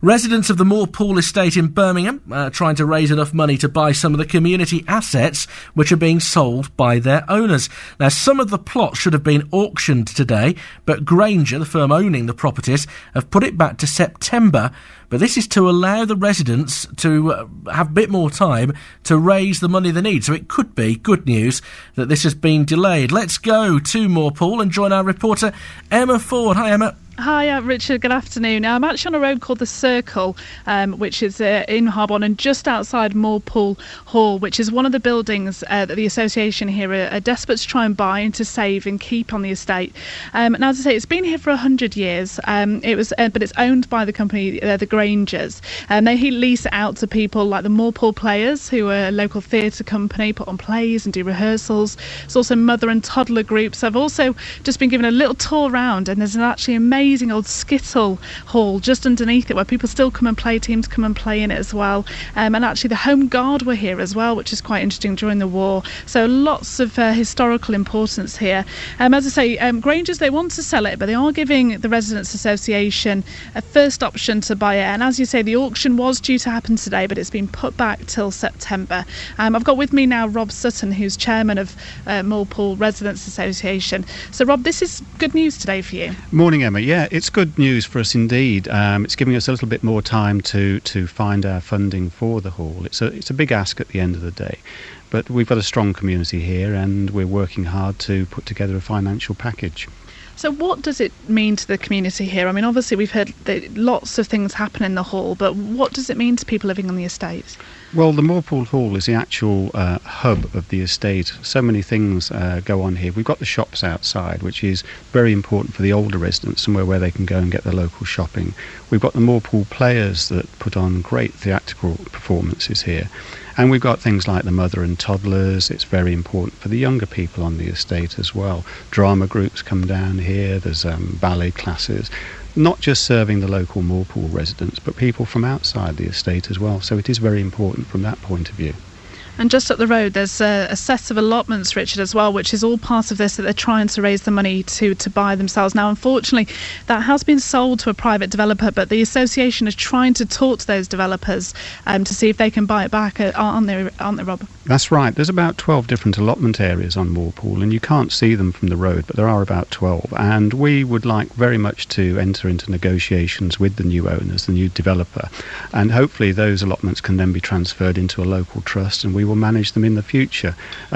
Residents of the Moorpool estate in Birmingham are trying to raise enough money to buy some of the community assets which are being sold by their owners. Now, some of the plots should have been auctioned today, but Grainger, the firm owning the properties, have put it back to September. But this is to allow the residents to have a bit more time to raise the money they need. So it could be good news that this has been delayed. Let's go to Moorpool and join our reporter Emma Ford. Hi, Emma. Hi, Richard. Good afternoon. I'm actually on a road called The Circle, which is in Harborne and just outside Moorpool Hall, which is one of the buildings that the association here are desperate to try and buy and to save and keep on the estate. Now, as I say, it's been here for 100 years. But it's owned by the company, the Graingers. They lease it out to people like the Moorpool Players, who are a local theatre company, put on plays and do rehearsals. There's also mother and toddler groups. I've also just been given a little tour around, and there's an actually amazing old skittle hall just underneath it where people still come and play, teams come and play in it as well. And actually the Home Guard were here as well, which is quite interesting during the war. So lots of historical importance here. As I say, Graingers, they want to sell it, but they are giving the Residents Association a first option to buy it. And as you say, the auction was due to happen today, but it's been put back till September. I've got with me now Rob Sutton, who's chairman of Moorpool Residents Association. So Rob, this is good news today for you. Morning, Emma. Yeah, it's good news for us indeed. It's giving us a little bit more time to find our funding for the hall. It's a big ask at the end of the day, but we've got a strong community here and we're working hard to put together a financial package. So what does it mean to the community here? I mean, obviously we've heard that lots of things happen in the hall, but what does it mean to people living on the estate? Well, the Moorpool Hall is the actual hub of the estate. So many things go on here. We've got the shops outside, which is very important for the older residents, somewhere where they can go and get their local shopping. We've got the Moorpool Players that put on great theatrical performances here. And we've got things like the mother and toddlers. It's very important for the younger people on the estate as well. Drama groups come down here. There's ballet classes. Not just serving the local Moorpool residents, but people from outside the estate as well. So it is very important from that point of view. And just up the road, there's a set of allotments, Richard, as well, which is all part of this, that they're trying to raise the money to buy themselves. Now, unfortunately, that has been sold to a private developer, but the association is trying to talk to those developers to see if they can buy it back, aren't they, Rob? That's right. There's about 12 different allotment areas on Moorpool, and you can't see them from the road, but there are about 12. And we would like very much to enter into negotiations with the new owners, the new developer, and hopefully those allotments can then be transferred into a local trust, and we will manage them in the future.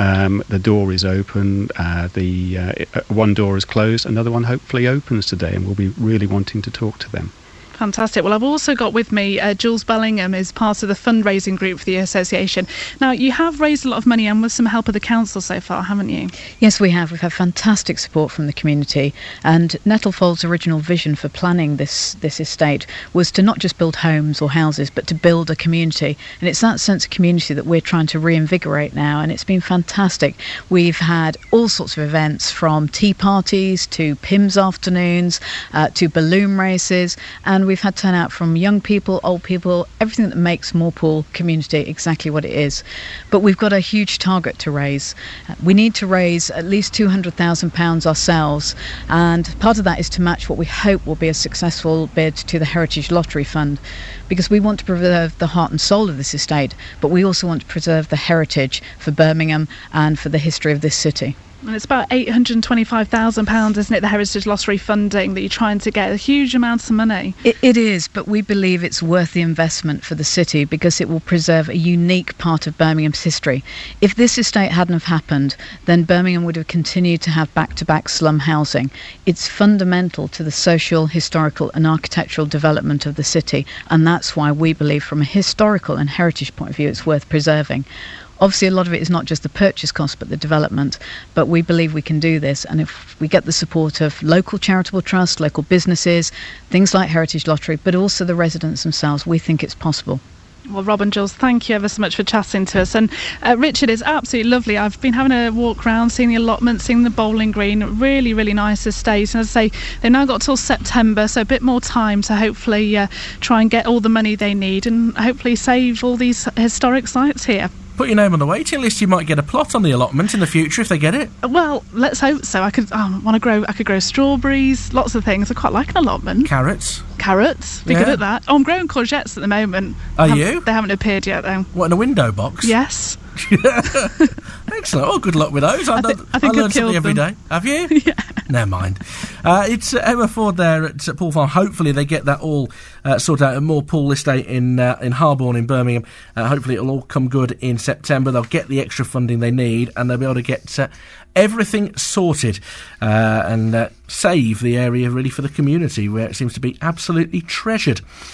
The door is open, one door is closed, another one hopefully opens today, and we'll be really wanting to talk to them. Fantastic. Well, I've also got with me Jules Bellingham, is part of the fundraising group for the association. Now, you have raised a lot of money and with some help of the council so far, haven't you? Yes, we have. We've had fantastic support from the community, and Nettlefold's original vision for planning this estate was to not just build homes or houses, but to build a community. And it's that sense of community that we're trying to reinvigorate now, and it's been fantastic. We've had all sorts of events, from tea parties to PIMS afternoons to balloon races, and we've had turnout from young people, old people, everything that makes Moorpool community exactly what it is. But we've got a huge target to raise. We need to raise at least £200,000 ourselves, and part of that is to match what we hope will be a successful bid to the Heritage Lottery Fund, because we want to preserve the heart and soul of this estate, but we also want to preserve the heritage for Birmingham and for the history of this city. And it's about £825,000, isn't it, the Heritage Lottery funding that you're trying to get? A huge amount of money. It is, but we believe it's worth the investment for the city because it will preserve a unique part of Birmingham's history. If this estate hadn't have happened, then Birmingham would have continued to have back-to-back slum housing. It's fundamental to the social, historical and architectural development of the city, and that's why we believe from a historical and heritage point of view it's worth preserving. Obviously, a lot of it is not just the purchase cost, but the development. But we believe we can do this. And if we get the support of local charitable trusts, local businesses, things like Heritage Lottery, but also the residents themselves, we think it's possible. Well, Rob and Jules, thank you ever so much for chatting to us. And Richard, is absolutely lovely. I've been having a walk around, seeing the allotment, seeing the bowling green. Really, really nice estate. And as I say, they've now got till September, so a bit more time to hopefully try and get all the money they need and hopefully save all these historic sites here. Put your name on the waiting list. You might get a plot on the allotment in the future if they get it. Well, let's hope so. I could grow strawberries, lots of things. I quite like an allotment. Carrots. Be good at that. Oh, I'm growing courgettes at the moment. Are you? They haven't appeared yet, though. What, in a window box? Yes. Excellent. Oh, good luck with those. I think learn I've something every them. day. Have you? Yeah. Never mind. It's Emma Ford there at Poole Farm. Hopefully they get that all sorted out at Moor Pool Estate in Harborne in Birmingham. Hopefully it'll all come good in September. They'll get the extra funding they need and they'll be able to get everything sorted and save the area really for the community where it seems to be absolutely treasured.